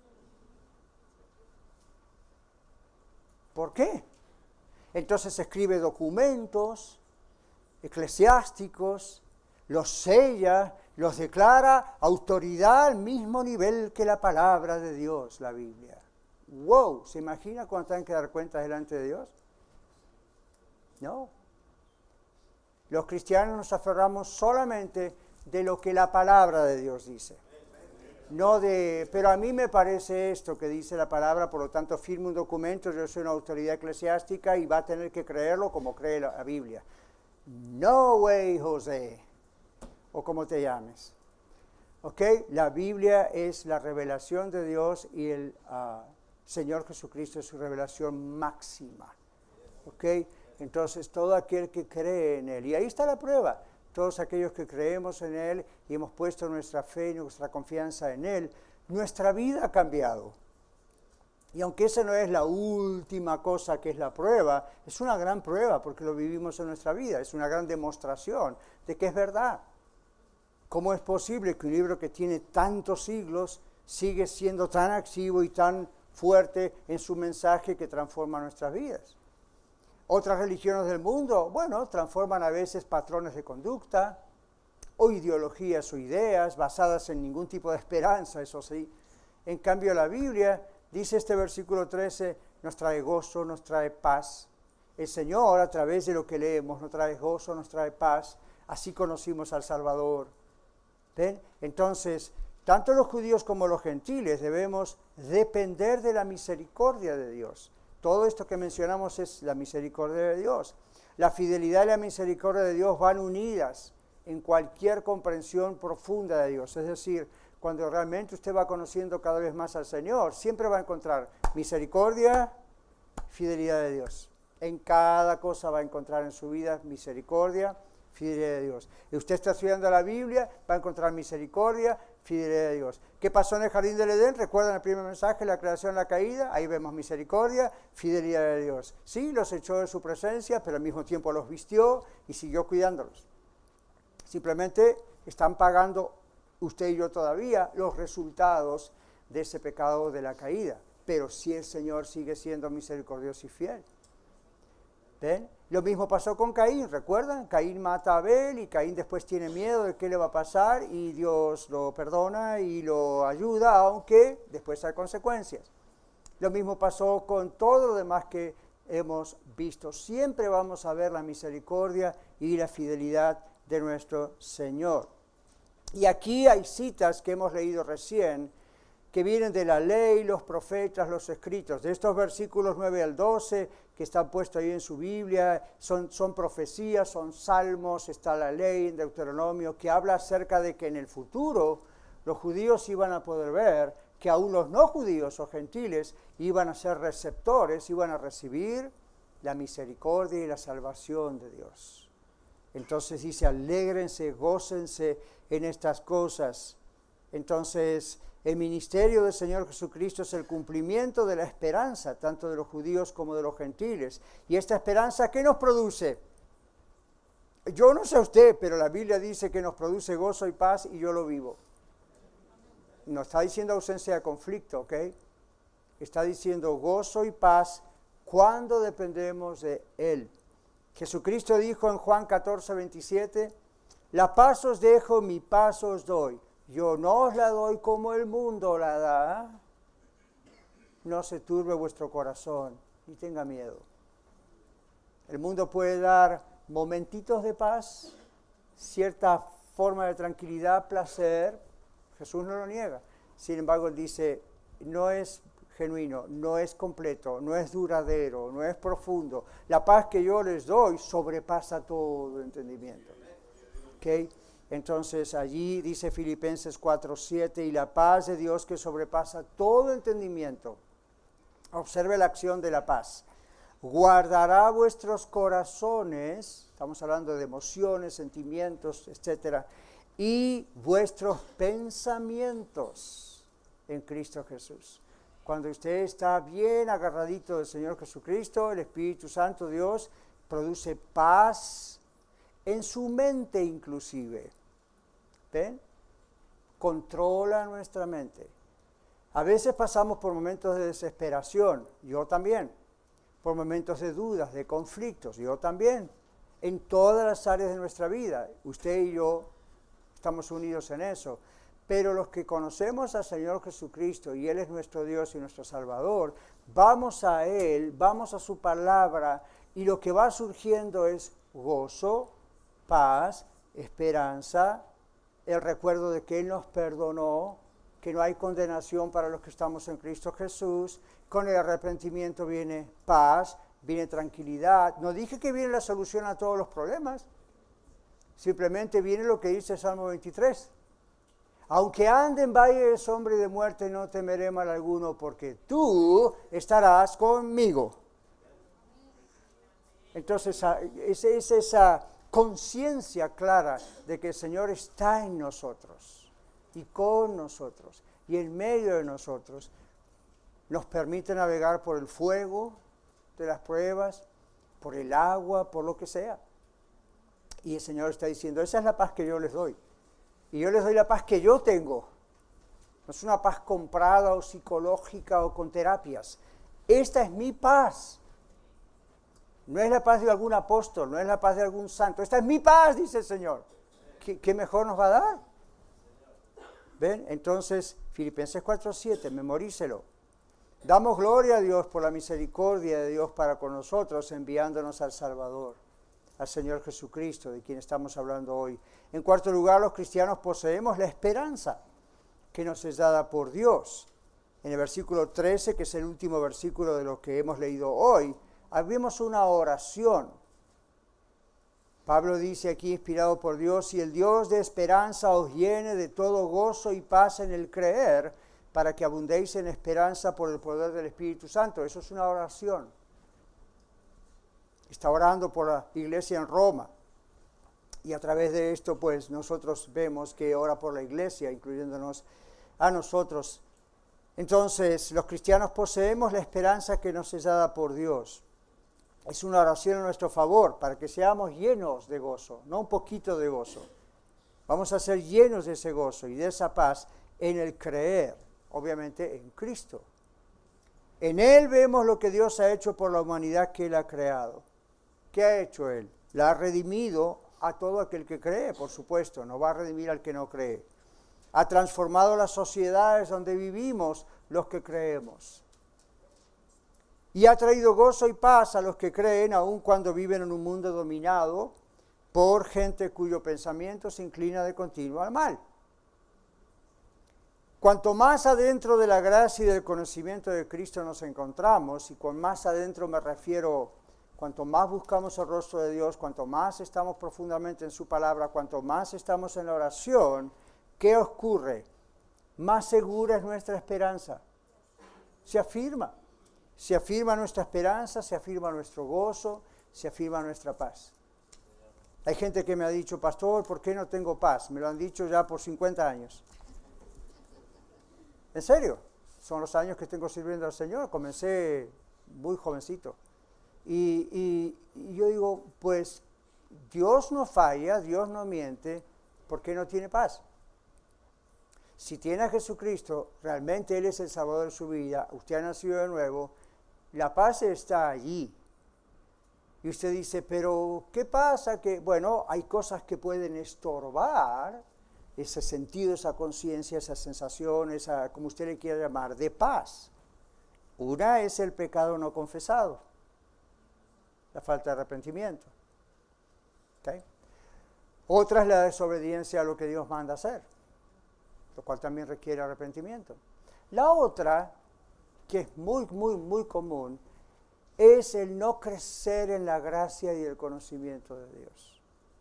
¿Por qué? Entonces escribe documentos eclesiásticos, los sella, los declara autoridad al mismo nivel que la palabra de Dios, la Biblia. ¡Wow! ¿Se imagina cuando tienen que dar cuenta delante de Dios? No. Los cristianos nos aferramos solamente de lo que la palabra de Dios dice. No de, pero a mí me parece esto que dice la palabra, por lo tanto firme un documento, yo soy una autoridad eclesiástica y va a tener que creerlo como cree la, la Biblia. No way, José, o como te llames. ¿Ok? La Biblia es la revelación de Dios y el uh, Señor Jesucristo es su revelación máxima. ¿Ok? Entonces todo aquel que cree en Él, y ahí está la prueba. Todos aquellos que creemos en Él y hemos puesto nuestra fe y nuestra confianza en Él, nuestra vida ha cambiado. Y aunque esa no es la última cosa que es la prueba, es una gran prueba porque lo vivimos en nuestra vida, es una gran demostración de que es verdad. ¿Cómo es posible que un libro que tiene tantos siglos sigue siendo tan activo y tan fuerte en su mensaje que transforma nuestras vidas? Otras religiones del mundo, bueno, transforman a veces patrones de conducta o ideologías o ideas basadas en ningún tipo de esperanza, eso sí. En cambio, la Biblia, dice este versículo trece, nos trae gozo, nos trae paz. El Señor, a través de lo que leemos, nos trae gozo, nos trae paz. Así conocimos al Salvador. ¿Ven? Entonces, tanto los judíos como los gentiles debemos depender de la misericordia de Dios. Todo esto que mencionamos es la misericordia de Dios. La fidelidad y la misericordia de Dios van unidas en cualquier comprensión profunda de Dios. Es decir, cuando realmente usted va conociendo cada vez más al Señor, siempre va a encontrar misericordia, fidelidad de Dios. En cada cosa va a encontrar en su vida misericordia, fidelidad de Dios. Y usted está estudiando la Biblia, va a encontrar misericordia, fidelidad de Dios. ¿Qué pasó en el jardín del Edén? ¿Recuerdan el primer mensaje, la creación, la caída? Ahí vemos misericordia, fidelidad de Dios. Sí, los echó de su presencia, pero al mismo tiempo los vistió y siguió cuidándolos. Simplemente están pagando usted y yo todavía los resultados de ese pecado de la caída. Pero sí el Señor sigue siendo misericordioso y fiel. ¿Ven? Lo mismo pasó con Caín, ¿recuerdan? Caín mata a Abel y Caín después tiene miedo de qué le va a pasar y Dios lo perdona y lo ayuda, aunque después hay consecuencias. Lo mismo pasó con todo lo demás que hemos visto. Siempre vamos a ver la misericordia y la fidelidad de nuestro Señor. Y aquí hay citas que hemos leído recién, que vienen de la ley, los profetas, los escritos. De estos versículos nueve al doce, que están puestos ahí en su Biblia, son, son profecías, son salmos, está la ley en Deuteronomio, que habla acerca de que en el futuro los judíos iban a poder ver que aún los no judíos o gentiles iban a ser receptores, iban a recibir la misericordia y la salvación de Dios. Entonces dice, alégrense, gócense en estas cosas. Entonces, el ministerio del Señor Jesucristo es el cumplimiento de la esperanza, tanto de los judíos como de los gentiles. ¿Y esta esperanza qué nos produce? Yo no sé usted, pero la Biblia dice que nos produce gozo y paz y yo lo vivo. No está diciendo ausencia de conflicto, ¿ok? Está diciendo gozo y paz cuando dependemos de Él. Jesucristo dijo en Juan catorce, veintisiete, la paz os dejo, mi paz os doy. Yo no os la doy como el mundo la da. No se turbe vuestro corazón, ni tenga miedo. El mundo puede dar momentitos de paz, cierta forma de tranquilidad, placer, Jesús no lo niega. Sin embargo, él dice, no es genuino, no es completo, no es duradero, no es profundo. La paz que yo les doy sobrepasa todo entendimiento. ¿Okay? Entonces allí dice Filipenses cuatro siete, y la paz de Dios que sobrepasa todo entendimiento. Observe la acción de la paz. Guardará vuestros corazones, estamos hablando de emociones, sentimientos, etcétera, y vuestros pensamientos en Cristo Jesús. Cuando usted está bien agarradito del Señor Jesucristo, el Espíritu Santo Dios produce paz en su mente inclusive. ¿Ven? Controla nuestra mente. A veces pasamos por momentos de desesperación, yo también, por momentos de dudas, de conflictos, yo también, en todas las áreas de nuestra vida. Usted y yo estamos unidos en eso. Pero los que conocemos al Señor Jesucristo, y Él es nuestro Dios y nuestro Salvador, vamos a Él, vamos a su palabra, y lo que va surgiendo es gozo, paz, esperanza, el recuerdo de que Él nos perdonó, que no hay condenación para los que estamos en Cristo Jesús. Con el arrepentimiento viene paz, viene tranquilidad. No dije que viene la solución a todos los problemas, simplemente viene lo que dice Salmo veintitrés. Aunque ande en valle de sombra y de muerte, no temeré mal alguno, porque tú estarás conmigo. Entonces, es, es esa conciencia clara de que el Señor está en nosotros y con nosotros y en medio de nosotros. Nos permite navegar por el fuego de las pruebas, por el agua, por lo que sea. Y el Señor está diciendo, esa es la paz que yo les doy. Y yo les doy la paz que yo tengo. No es una paz comprada o psicológica o con terapias. Esta es mi paz. No es la paz de algún apóstol, no es la paz de algún santo. Esta es mi paz, dice el Señor. ¿Qué, qué mejor nos va a dar? ¿Ven? Entonces, Filipenses cuatro siete, memorícelo. Damos gloria a Dios por la misericordia de Dios para con nosotros, enviándonos al Salvador, al Señor Jesucristo, de quien estamos hablando hoy. En cuarto lugar, los cristianos poseemos la esperanza que nos es dada por Dios. En el versículo trece, que es el último versículo de lo que hemos leído hoy, vemos una oración. Pablo dice aquí, inspirado por Dios, y el Dios de esperanza os llene de todo gozo y paz en el creer, para que abundéis en esperanza por el poder del Espíritu Santo. Eso es una oración. Está orando por la iglesia en Roma. Y a través de esto, pues, nosotros vemos que ora por la iglesia, incluyéndonos a nosotros. Entonces, los cristianos poseemos la esperanza que nos es dada por Dios. Es una oración a nuestro favor, para que seamos llenos de gozo, no un poquito de gozo. Vamos a ser llenos de ese gozo y de esa paz en el creer, obviamente en Cristo. En Él vemos lo que Dios ha hecho por la humanidad que Él ha creado. ¿Qué ha hecho Él? La ha redimido a todo aquel que cree, por supuesto, no va a redimir al que no cree. Ha transformado las sociedades donde vivimos los que creemos. Y ha traído gozo y paz a los que creen, aun cuando viven en un mundo dominado por gente cuyo pensamiento se inclina de continuo al mal. Cuanto más adentro de la gracia y del conocimiento de Cristo nos encontramos, y con más adentro me refiero, cuanto más buscamos el rostro de Dios, cuanto más estamos profundamente en su palabra, cuanto más estamos en la oración, ¿qué ocurre? Más segura es nuestra esperanza. Se afirma. Se afirma nuestra esperanza, se afirma nuestro gozo, se afirma nuestra paz. Hay gente que me ha dicho, pastor, ¿por qué no tengo paz? Me lo han dicho ya por cincuenta años. En serio, son los años que tengo sirviendo al Señor. Comencé muy jovencito. Y, y, y yo digo, pues Dios no falla, Dios no miente, ¿por qué no tiene paz? Si tiene a Jesucristo, realmente Él es el Salvador de su vida, usted ha nacido de nuevo, la paz está allí. Y usted dice, pero ¿qué pasa? Que, bueno, hay cosas que pueden estorbar ese sentido, esa conciencia, esa sensación, esa, como usted le quiera llamar, de paz. Una es el pecado no confesado, la falta de arrepentimiento. ¿Okay? Otra es la desobediencia a lo que Dios manda hacer. lo cual también requiere arrepentimiento. La otra, que es muy, muy, muy común, es el no crecer en la gracia y el conocimiento de Dios.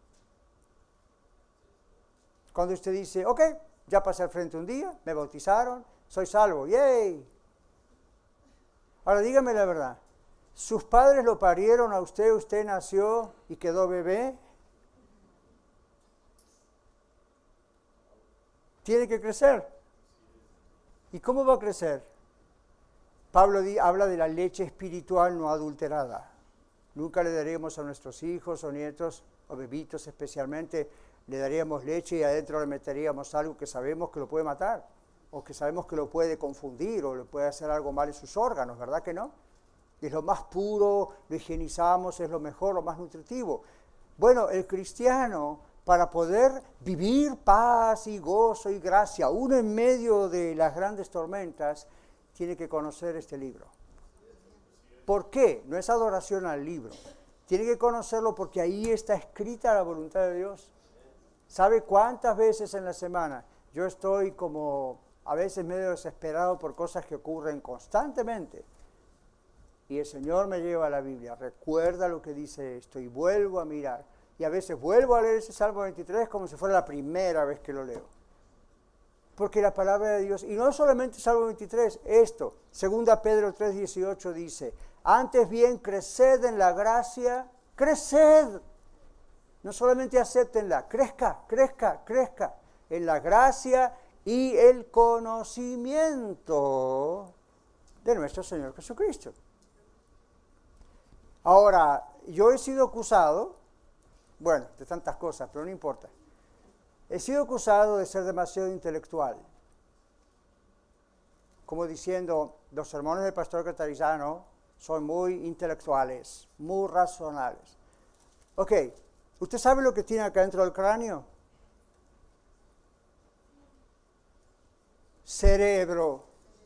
Cuando usted dice, ok, ya pasé al frente un día, me bautizaron, soy salvo, ¡yay! Ahora dígame la verdad, ¿sus padres lo parieron a usted, usted nació y quedó bebé? Tiene que crecer. ¿Y cómo va a crecer? Pablo di, habla de la leche espiritual no adulterada. Nunca le daremos a nuestros hijos o nietos, o bebitos especialmente, le daríamos leche y adentro le meteríamos algo que sabemos que lo puede matar, o que sabemos que lo puede confundir, o le puede hacer algo mal en sus órganos, ¿verdad que no? Es lo más puro, lo higienizamos, es lo mejor, lo más nutritivo. Bueno, el cristiano, para poder vivir paz y gozo y gracia, uno en medio de las grandes tormentas, tiene que conocer este libro. ¿Por qué? No es adoración al libro. Tiene que conocerlo porque ahí está escrita la voluntad de Dios. ¿Sabe cuántas veces en la semana yo estoy como a veces medio desesperado por cosas que ocurren constantemente? Y el Señor me lleva a la Biblia, recuerda lo que dice esto y vuelvo a mirar. Y a veces vuelvo a leer ese Salmo veintitrés como si fuera la primera vez que lo leo. Porque la palabra de Dios, y no solamente Salmo veintitrés, esto, segunda Pedro tres dieciocho dice, antes bien creced en la gracia, creced. No solamente acéptenla, crezca, crezca, crezca en la gracia y el conocimiento de nuestro Señor Jesucristo. Ahora, yo he sido acusado, bueno, de tantas cosas, pero no importa. He sido acusado de ser demasiado intelectual. Como diciendo, los sermones del pastor Catarizano son muy intelectuales, muy racionales. Ok, ¿usted sabe lo que tiene acá dentro del cráneo? Cerebro.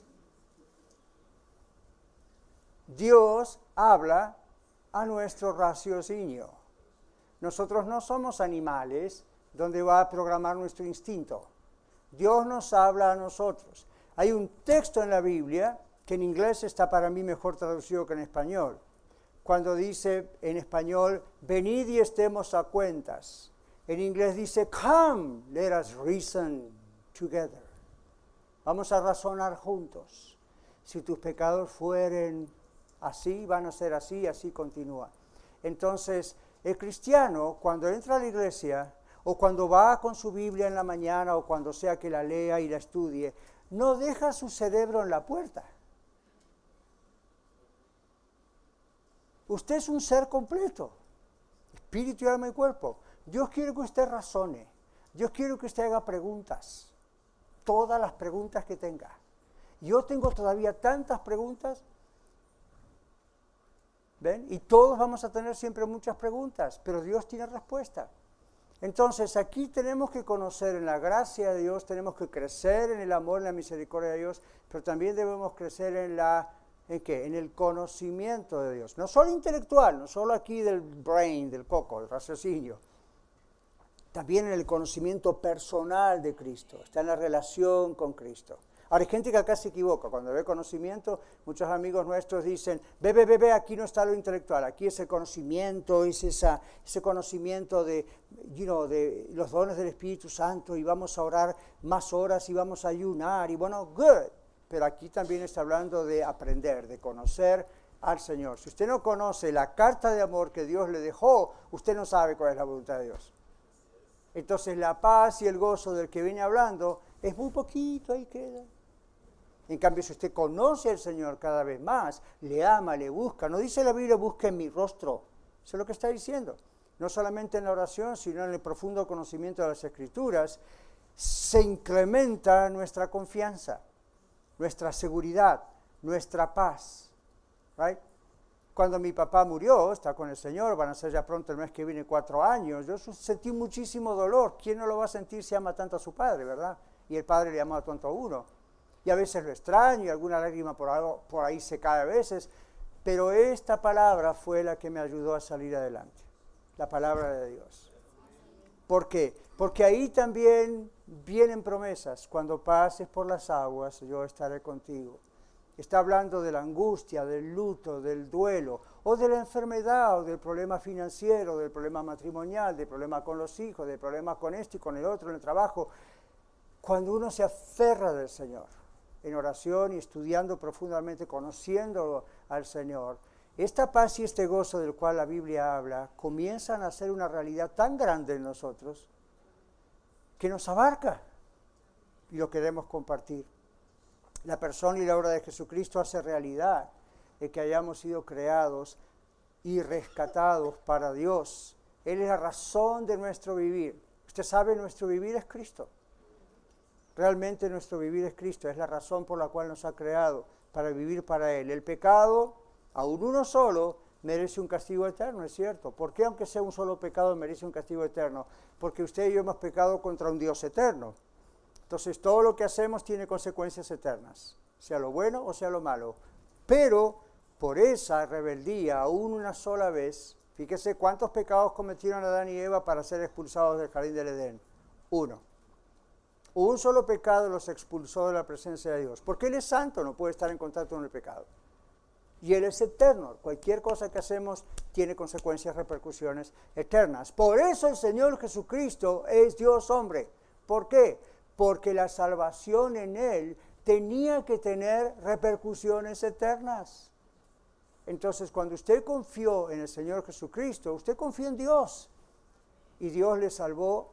Dios habla a nuestro raciocinio. Nosotros no somos animales donde va a programar nuestro instinto. Dios nos habla a nosotros. Hay un texto en la Biblia que en inglés está para mí mejor traducido que en español. Cuando dice en español, venid y estemos a cuentas. En inglés dice, come, let us reason together. Vamos a razonar juntos. Si tus pecados fueren así, van a ser así, así continúa. Entonces, el cristiano, cuando entra a la iglesia, o cuando va con su Biblia en la mañana, o cuando sea que la lea y la estudie, no deja su cerebro en la puerta. Usted es un ser completo, espíritu, alma y cuerpo. Dios quiere que usted razone. Dios quiere que usted haga preguntas. Todas las preguntas que tenga. Yo tengo todavía tantas preguntas. ¿Ven? Y todos vamos a tener siempre muchas preguntas, pero Dios tiene respuesta. Entonces, aquí tenemos que conocer en la gracia de Dios, tenemos que crecer en el amor, en la misericordia de Dios, pero también debemos crecer en la, ¿en qué? En el conocimiento de Dios. No solo intelectual, no solo aquí del brain, del coco, del raciocinio. También en el conocimiento personal de Cristo, está en la relación con Cristo. Ahora, hay gente que acá se equivoca. Cuando ve conocimiento, muchos amigos nuestros dicen, ve, ve, ve, ve, aquí no está lo intelectual, aquí es el conocimiento, es esa, ese conocimiento de, you know, de los dones del Espíritu Santo, y vamos a orar más horas y vamos a ayunar, y bueno, good. Pero aquí también está hablando de aprender, de conocer al Señor. Si usted no conoce la carta de amor que Dios le dejó, usted no sabe cuál es la voluntad de Dios. Entonces la paz y el gozo del que viene hablando es muy poquito, ahí queda. En cambio, si usted conoce al Señor cada vez más, le ama, le busca, no dice la Biblia, busque en mi rostro. Eso es lo que está diciendo. No solamente en la oración, sino en el profundo conocimiento de las Escrituras, se incrementa nuestra confianza, nuestra seguridad, nuestra paz. Right? Cuando mi papá murió, está con el Señor, van a ser ya pronto el mes que viene cuatro años, yo sentí muchísimo dolor. ¿Quién no lo va a sentir si ama tanto a su padre, verdad? Y el padre le ama tanto a uno. Y a veces lo extraño, y alguna lágrima por, algo, por ahí se cae a veces, pero esta palabra fue la que me ayudó a salir adelante, la palabra de Dios. ¿Por qué? Porque ahí también vienen promesas. Cuando pases por las aguas, yo estaré contigo. Está hablando de la angustia, del luto, del duelo, o de la enfermedad, o del problema financiero, del problema matrimonial, del problema con los hijos, del problema con este y con el otro en el trabajo. Cuando uno se aferra del Señor, en oración y estudiando profundamente, conociendo al Señor, esta paz y este gozo del cual la Biblia habla, comienzan a ser una realidad tan grande en nosotros, que nos abarca y lo queremos compartir. La persona y la obra de Jesucristo hace realidad de que hayamos sido creados y rescatados para Dios. Él es la razón de nuestro vivir. Usted sabe, nuestro vivir es Cristo. Realmente nuestro vivir es Cristo, es la razón por la cual nos ha creado, para vivir para Él. El pecado, aun uno solo, merece un castigo eterno, es cierto. ¿Por qué aunque sea un solo pecado merece un castigo eterno? Porque usted y yo hemos pecado contra un Dios eterno. Entonces todo lo que hacemos tiene consecuencias eternas, sea lo bueno o sea lo malo. Pero por esa rebeldía, aún una sola vez, fíjese cuántos pecados cometieron Adán y Eva para ser expulsados del jardín del Edén. Uno. Un solo pecado los expulsó de la presencia de Dios. Porque Él es santo, no puede estar en contacto con el pecado. Y Él es eterno. Cualquier cosa que hacemos tiene consecuencias, repercusiones eternas. Por eso el Señor Jesucristo es Dios hombre. ¿Por qué? Porque la salvación en Él tenía que tener repercusiones eternas. Entonces, cuando usted confió en el Señor Jesucristo, usted confió en Dios. Y Dios le salvó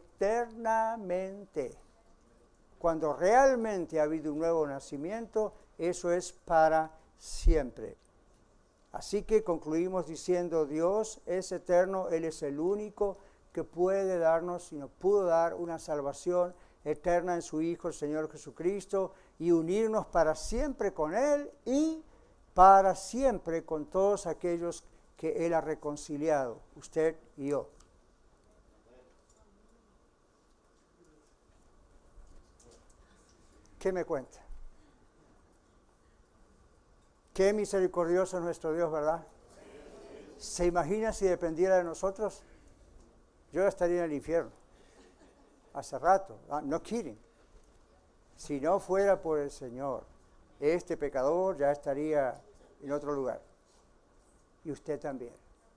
eternamente. Cuando realmente ha habido un nuevo nacimiento, eso es para siempre. Así que concluimos diciendo, Dios es eterno, Él es el único que puede darnos y nos pudo dar una salvación eterna en su Hijo, el Señor Jesucristo, y unirnos para siempre con Él y para siempre con todos aquellos que Él ha reconciliado, usted y yo. ¿Qué me cuenta? Qué misericordioso es nuestro Dios, ¿verdad? ¿Se imagina si dependiera de nosotros? Yo ya estaría en el infierno. Hace rato. No kidding. Si no fuera por el Señor, este pecador ya estaría en otro lugar. Y usted también.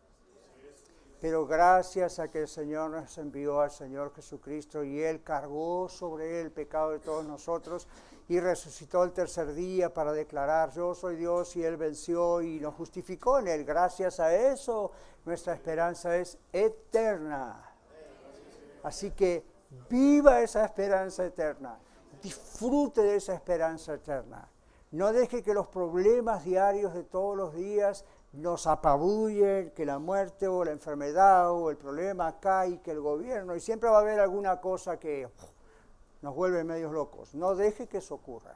Pero gracias a que el Señor nos envió al Señor Jesucristo y Él cargó sobre Él el pecado de todos nosotros y resucitó el tercer día para declarar, yo soy Dios, y Él venció y nos justificó en Él. Gracias a eso, nuestra esperanza es eterna. Así que viva esa esperanza eterna, disfrute de esa esperanza eterna. No deje que los problemas diarios de todos los días nos apabullen, que la muerte o la enfermedad o el problema acá y que el gobierno, y siempre va a haber alguna cosa que nos vuelve medios locos. No deje que eso ocurra.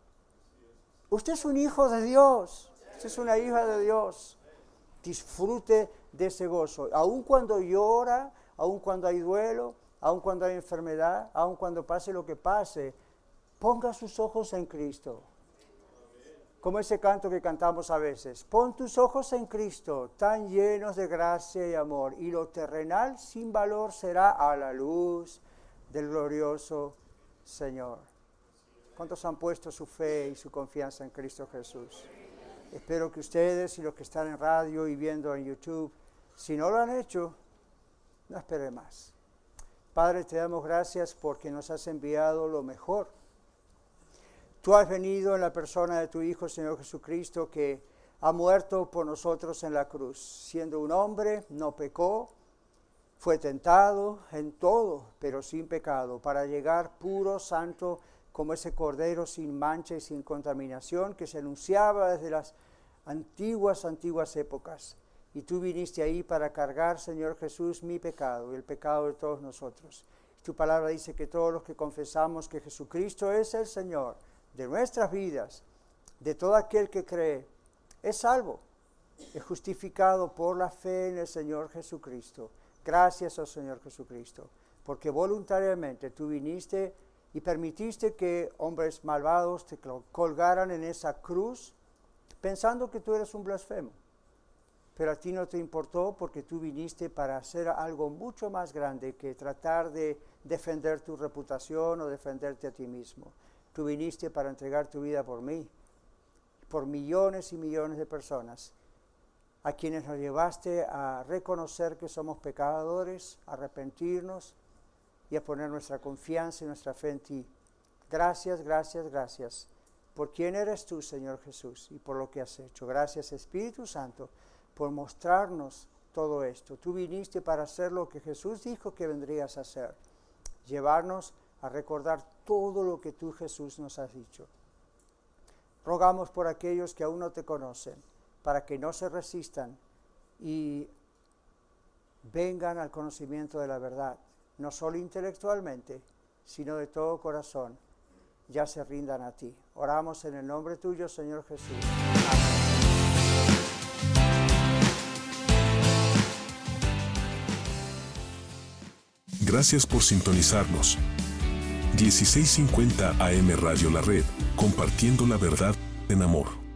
Usted es un hijo de Dios, usted es una hija de Dios. Disfrute de ese gozo, aun cuando llora, aun cuando hay duelo, aun cuando hay enfermedad, aun cuando pase lo que pase, ponga sus ojos en Cristo. Como ese canto que cantamos a veces, pon tus ojos en Cristo, tan llenos de gracia y amor, y lo terrenal sin valor será a la luz del glorioso Señor. ¿Cuántos han puesto su fe y su confianza en Cristo Jesús? Espero que ustedes y los que están en radio y viendo en YouTube, si no lo han hecho, no espere más. Padre, te damos gracias porque nos has enviado lo mejor. Tú has venido en la persona de tu Hijo, Señor Jesucristo, que ha muerto por nosotros en la cruz. Siendo un hombre, no pecó, fue tentado en todo, pero sin pecado, para llegar puro, santo, como ese cordero sin mancha y sin contaminación que se anunciaba desde las antiguas, antiguas épocas. Y tú viniste ahí para cargar, Señor Jesús, mi pecado y el pecado de todos nosotros. Tu palabra dice que todos los que confesamos que Jesucristo es el Señor de nuestras vidas, de todo aquel que cree, es salvo, es justificado por la fe en el Señor Jesucristo. Gracias al Señor Jesucristo, porque voluntariamente tú viniste y permitiste que hombres malvados te colgaran en esa cruz, pensando que tú eres un blasfemo. pero a ti no te importó porque tú viniste para hacer algo mucho más grande que tratar de defender tu reputación o defenderte a ti mismo. Tú viniste para entregar tu vida por mí, por millones y millones de personas, a quienes nos llevaste a reconocer que somos pecadores, a arrepentirnos y a poner nuestra confianza y nuestra fe en ti. Gracias, gracias, gracias por quién eres tú, Señor Jesús, y por lo que has hecho. Gracias, Espíritu Santo, por mostrarnos todo esto. Tú viniste para hacer lo que Jesús dijo que vendrías a hacer, llevarnos a recordar todo lo que tú, Jesús, nos has dicho. Rogamos por aquellos que aún no te conocen, para que no se resistan y vengan al conocimiento de la verdad, no solo intelectualmente, sino de todo corazón, ya se rindan a ti. Oramos en el nombre tuyo, Señor Jesús. Amén. Gracias por sintonizarnos. dieciséis cincuenta A M Radio La Red, compartiendo la verdad en amor.